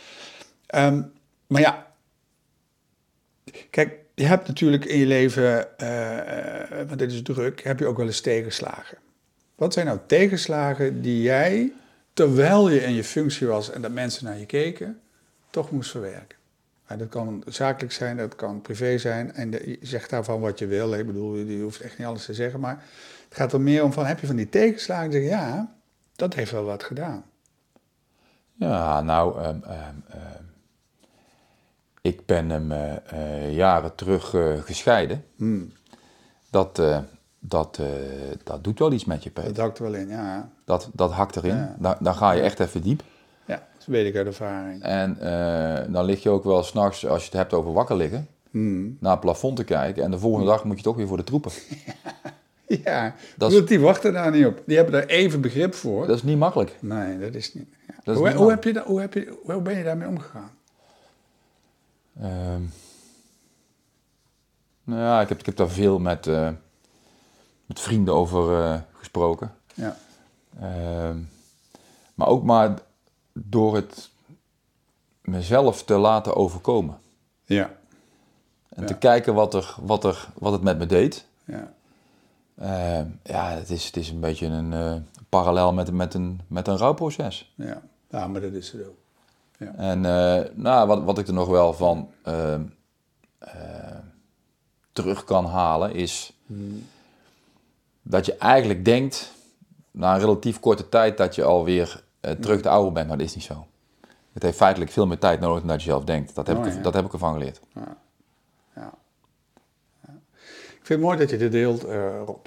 Maar ja, kijk, je hebt natuurlijk in je leven, want dit is druk, heb je ook wel eens tegenslagen. Wat zijn nou tegenslagen die jij, terwijl je in je functie was en dat mensen naar je keken, toch moest verwerken? Dat kan zakelijk zijn, dat kan privé zijn. En je zegt daarvan wat je wil. Ik bedoel, je hoeft echt niet alles te zeggen. Maar het gaat er meer om van, heb je van die tegenslagen? Dan zeg je, ja, dat heeft wel wat gedaan. Ja, nou, ik ben hem jaren terug gescheiden. Dat doet wel iets met je, Peter. Dat hakt er wel in, ja. Dat hakt erin. Ja. Dan ga je echt even diep. Ja, dat weet ik uit ervaring. En dan lig je ook wel 's nachts, als je het hebt over wakker liggen, naar het plafond te kijken. En de volgende dag moet je toch weer voor de troepen. Ja, die wachten daar niet op. Die hebben daar even begrip voor. Dat is niet makkelijk. Nee, dat is niet. Ja. Dat is Hoe ben je daarmee omgegaan? Nou ja, ik heb daar veel met vrienden over gesproken. Ja. Maar ook maar door het mezelf te laten overkomen. Ja. En te kijken wat het met me deed. Ja. Het is een beetje een parallel met een rouwproces. Ja, maar dat is het ook. Ja. En wat ik er nog wel van terug kan halen is dat je eigenlijk denkt, na een relatief korte tijd, dat je alweer terug de oude bent, maar dat is niet zo. Het heeft feitelijk veel meer tijd nodig dan dat je zelf denkt. Dat heb ik ervan geleerd. Ja. Ik vind het mooi dat je dit deelt, Rob.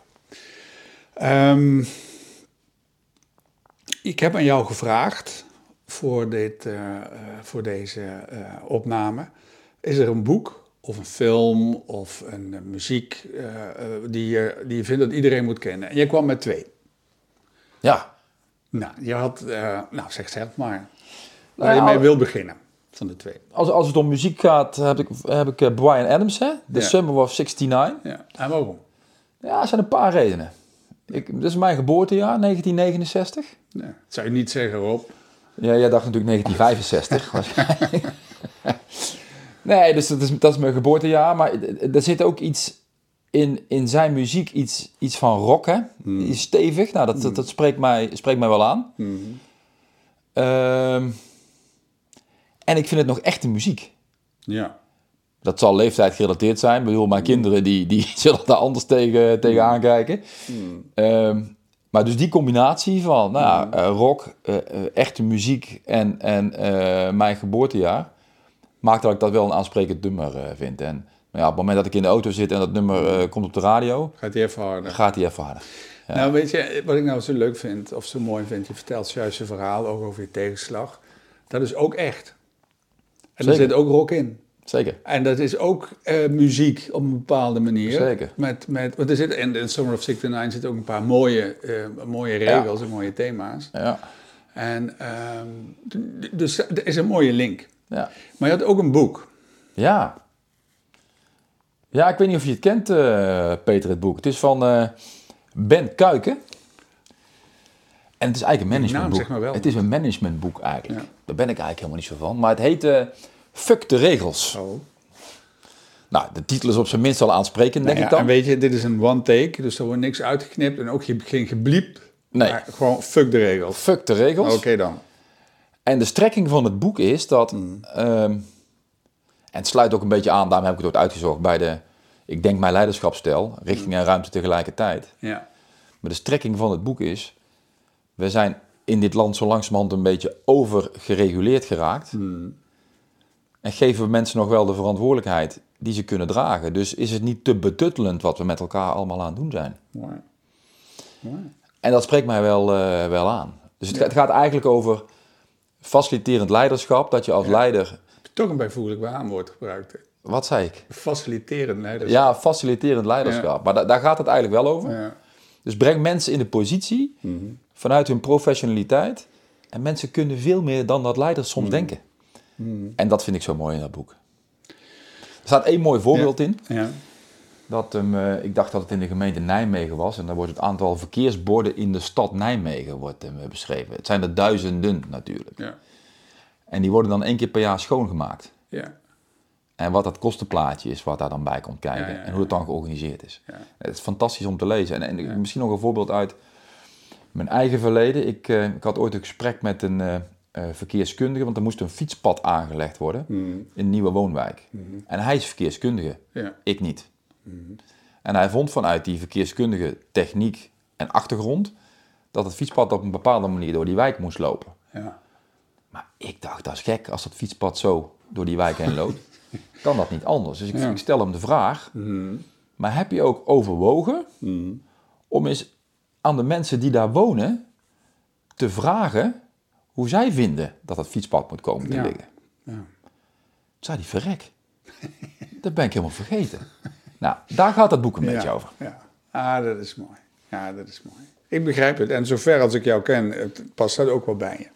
Ik heb aan jou gevraagd voor deze opname. Is er een boek of een film of een muziek die je vindt dat iedereen moet kennen? En jij kwam met 2. Ja. Nou, je had, zeg zelf maar waar je mee wil beginnen van de 2. Als het om muziek gaat, heb ik Bryan Adams, hè? The Summer of '69. Ja, en waarom? Ja, er zijn een paar redenen. Dit is mijn geboortejaar, 1969. Nee, dat zou je niet zeggen, Rob. Ja, jij dacht natuurlijk 1965 waarschijnlijk. Nee, dus dat is mijn geboortejaar. Maar er zit ook iets in zijn muziek, iets van rock, hè? Iets stevig. Nou, dat spreekt mij wel aan. En ik vind het nog echte muziek. Ja. Dat zal leeftijd gerelateerd zijn. Ik bedoel, mijn kinderen die zullen daar anders tegen aankijken. Maar dus die combinatie van rock, echte muziek en mijn geboortejaar maakt dat ik dat wel een aansprekend nummer vind. En op het moment dat ik in de auto zit en dat nummer komt op de radio, gaat hij even harder. Ja. Nou, weet je, wat ik nou zo leuk vind, of zo mooi vind, je vertelt juist je verhaal, ook over je tegenslag. Dat is ook echt. En er zit ook rock in. Zeker. En dat is ook muziek op een bepaalde manier. Zeker. Want er zit in Summer of '69 zitten ook een paar mooie regels en mooie thema's. Ja. En dus er is een mooie link. Ja. Maar je had ook een boek. Ja. Ja, ik weet niet of je het kent, Peter, het boek. Het is van Ben Kuiken. En het is eigenlijk een managementboek. Zeg maar wel. Het is een managementboek eigenlijk. Ja. Daar ben ik eigenlijk helemaal niet zo van. Maar het heet Fuck de regels. Oh. Nou, de titel is op zijn minst al aansprekend, denk ik dan. En weet je, dit is een one take, dus er wordt niks uitgeknipt en ook geen gebliep. Nee. Maar gewoon fuck de regels. Fuck de regels. Oké dan. En de strekking van het boek is dat... en het sluit ook een beetje aan, daarom heb ik het ook uitgezocht, bij ik denk mijn leiderschapsstijl, richting en ruimte tegelijkertijd. Ja. Maar de strekking van het boek is, we zijn in dit land zo langzamerhand een beetje overgereguleerd geraakt. En geven we mensen nog wel de verantwoordelijkheid die ze kunnen dragen. Dus is het niet te betuttelend wat we met elkaar allemaal aan het doen zijn. Mooi. En dat spreekt mij wel aan. Dus het gaat eigenlijk over faciliterend leiderschap, dat je als leider... Toch een bijvoeglijk waanwoord gebruikt. Hè? Wat zei ik? Faciliterend leiderschap. Ja, faciliterend leiderschap. Ja. Maar daar gaat het eigenlijk wel over. Ja. Dus breng mensen in de positie vanuit hun professionaliteit. En mensen kunnen veel meer dan dat leiders soms denken. En dat vind ik zo mooi in dat boek. Er staat 1 mooi voorbeeld in. Ja. Ik dacht dat het in de gemeente Nijmegen was. En dan wordt het aantal verkeersborden in de stad Nijmegen beschreven. Het zijn er duizenden natuurlijk. Ja. En die worden dan 1 keer per jaar schoongemaakt. Ja. En wat dat kostenplaatje is, wat daar dan bij komt kijken. En hoe het dan georganiseerd is. Ja. Het is fantastisch om te lezen. En misschien nog een voorbeeld uit mijn eigen verleden. Ik had ooit een gesprek met een verkeerskundige. Want er moest een fietspad aangelegd worden in een nieuwe woonwijk. En hij is verkeerskundige. Ja. Ik niet. En hij vond vanuit die verkeerskundige techniek en achtergrond dat het fietspad op een bepaalde manier door die wijk moest lopen. Ja. Maar ik dacht, dat is gek als dat fietspad zo door die wijk heen loopt. Kan dat niet anders? Dus ik stel hem de vraag, maar heb je ook overwogen om eens aan de mensen die daar wonen te vragen hoe zij vinden dat het fietspad moet komen te liggen? Ja. Toen zei hij, verrek. Dat ben ik helemaal vergeten. Nou, daar gaat het boek een beetje over. Ja, dat is mooi. Ja, dat is mooi. Ik begrijp het. En zover als ik jou ken, past dat ook wel bij je.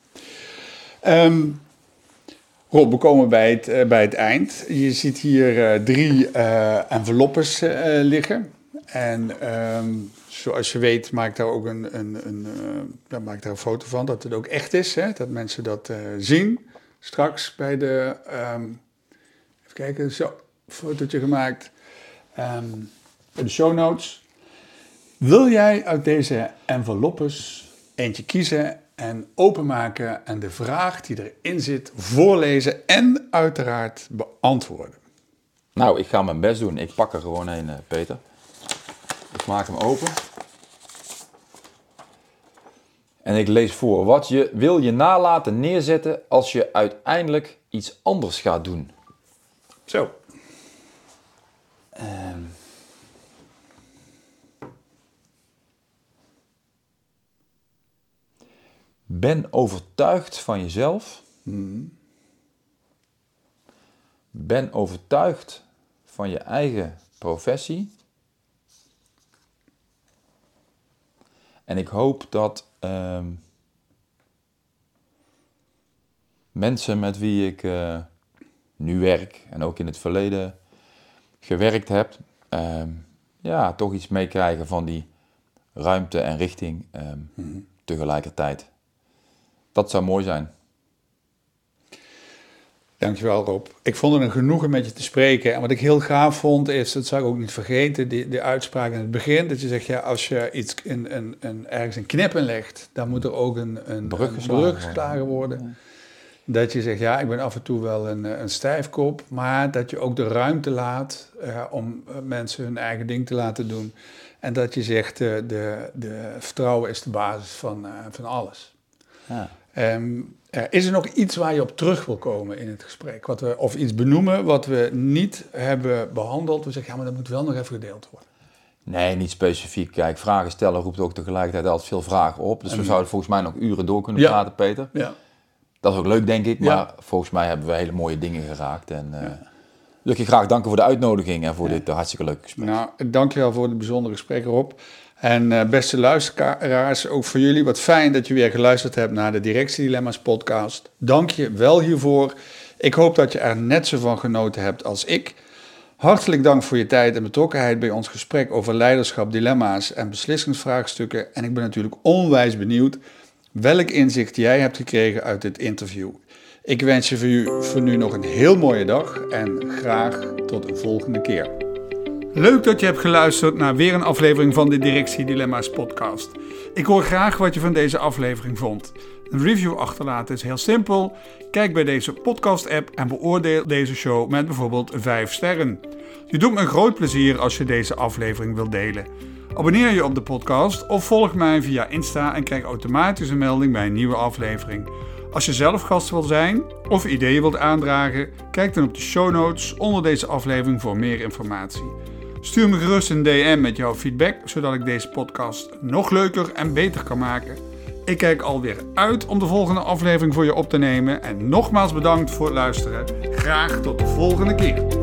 Rob, we komen bij het eind. Je ziet hier 3 enveloppes liggen. En zoals je weet, maak ik daar ook maak ik daar een foto van, dat het ook echt is. Hè? Dat mensen dat zien. Straks bij de... even kijken, zo, fotootje gemaakt. Bij de show notes. Wil jij uit deze enveloppes eentje kiezen en openmaken en de vraag die erin zit voorlezen en uiteraard beantwoorden? Nou, ik ga mijn best doen. Ik pak er gewoon een, Peter. Ik maak hem open. En ik lees voor. Wat wil je nalaten neerzetten als je uiteindelijk iets anders gaat doen? Zo. Ben overtuigd van jezelf. Ben overtuigd van je eigen professie. En ik hoop dat mensen met wie ik nu werk en ook in het verleden gewerkt heb, toch iets meekrijgen van die ruimte en richting tegelijkertijd. Dat zou mooi zijn. Dankjewel, Rob. Ik vond het een genoegen met je te spreken. En wat ik heel gaaf vond is, dat zou ik ook niet vergeten, de uitspraak in het begin. Dat je zegt, ja, als je iets ergens een knip in legt, dan moet er ook een brug geslagen worden. Ja. Dat je zegt, ja, ik ben af en toe wel een stijfkop, maar dat je ook de ruimte laat om mensen hun eigen ding te laten doen. En dat je zegt, de vertrouwen is de basis van alles. Ja. Is er nog iets waar je op terug wil komen in het gesprek? Of iets benoemen wat we niet hebben behandeld? We zeggen, ja, maar dat moet wel nog even gedeeld worden. Nee, niet specifiek. Kijk, vragen stellen roept ook tegelijkertijd altijd veel vragen op. Dus we zouden volgens mij nog uren door kunnen praten, Peter. Ja. Dat is ook leuk, denk ik. Maar volgens mij hebben we hele mooie dingen geraakt. En wil ik je graag danken voor de uitnodiging en voor dit hartstikke leuke gesprek. Nou, dankjewel voor het bijzondere gesprek, Rob. En beste luisteraars, ook voor jullie, wat fijn dat je weer geluisterd hebt naar de Directiedilemma's podcast. Dank je wel hiervoor. Ik hoop dat je er net zo van genoten hebt als ik. Hartelijk dank voor je tijd en betrokkenheid bij ons gesprek over leiderschap, dilemma's en beslissingsvraagstukken. En ik ben natuurlijk onwijs benieuwd welk inzicht jij hebt gekregen uit dit interview. Ik wens je voor nu nog een heel mooie dag en graag tot een volgende keer. Leuk dat je hebt geluisterd naar weer een aflevering van de Directiedilemma's podcast. Ik hoor graag wat je van deze aflevering vond. Een review achterlaten is heel simpel. Kijk bij deze podcast-app en beoordeel deze show met bijvoorbeeld 5 sterren. Je doet me een groot plezier als je deze aflevering wilt delen. Abonneer je op de podcast of volg mij via Insta en krijg automatisch een melding bij een nieuwe aflevering. Als je zelf gast wil zijn of ideeën wilt aandragen, kijk dan op de show notes onder deze aflevering voor meer informatie. Stuur me gerust een DM met jouw feedback, zodat ik deze podcast nog leuker en beter kan maken. Ik kijk alweer uit om de volgende aflevering voor je op te nemen. En nogmaals bedankt voor het luisteren. Graag tot de volgende keer.